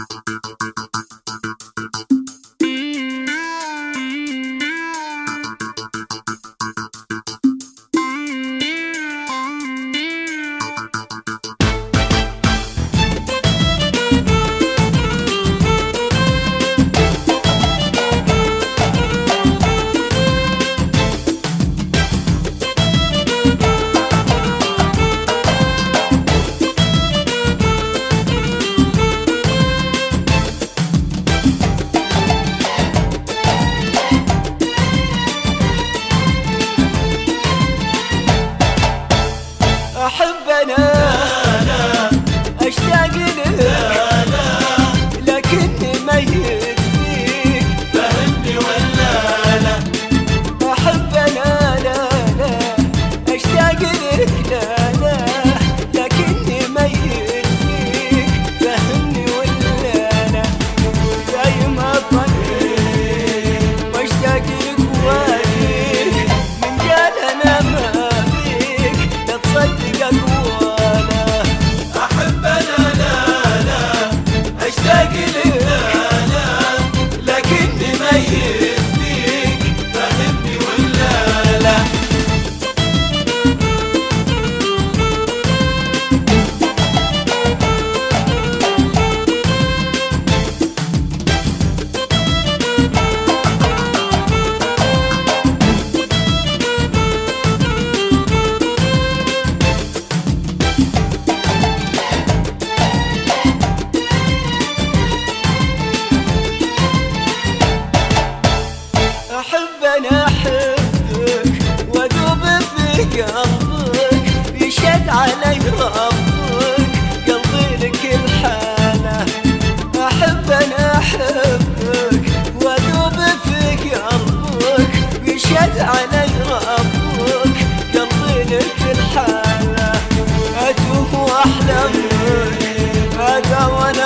أحب أنا أشتاق لك لكني ميت فيك، فهمني ولا لا؟ أحب أنا أشتاق لك لكني ميت فيك، فهمني ولا لا؟ دايم أفكر وأشتاق لك واجيك، من قال أنا ما فيك لا تصدق أقواله. أحب أنا لا أشتاق لك لكني ميت فيك، فهمني ولا لا؟ أحب أنا أحبك وأذوب في قلبك، يشهد علي ربك قلبي لك الحالة. أحب أنا أحبك وأذوب في قلبك، يشهد علي ربك قلبي لك الحالة. أتوه وأحلم بك هذا